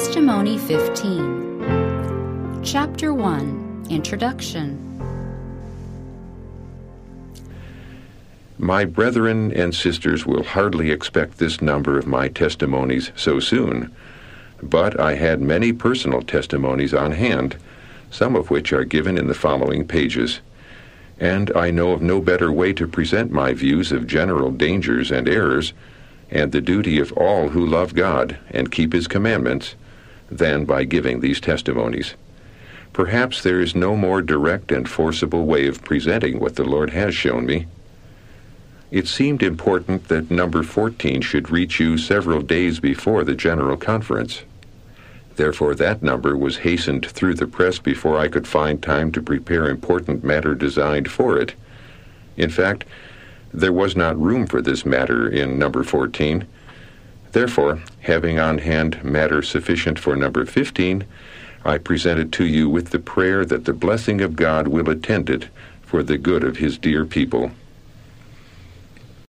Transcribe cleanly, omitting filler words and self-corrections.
Testimony 15. Chapter 1, Introduction. My brethren and sisters will hardly expect this number of my testimonies so soon, but I had many personal testimonies on hand, some of which are given in the following pages, and I know of no better way to present my views of general dangers and errors, and the duty of all who love God and keep His commandments, than by giving these testimonies. Perhaps there is no more direct and forcible way of presenting what the Lord has shown me. It seemed important that number 14 should reach you several days before the General Conference. Therefore, that number was hastened through the press before I could find time to prepare important matter designed for it. In fact, there was not room for this matter in number 14. Therefore, having on hand matter sufficient for number 15, I present it to you with the prayer that the blessing of God will attend it for the good of His dear people.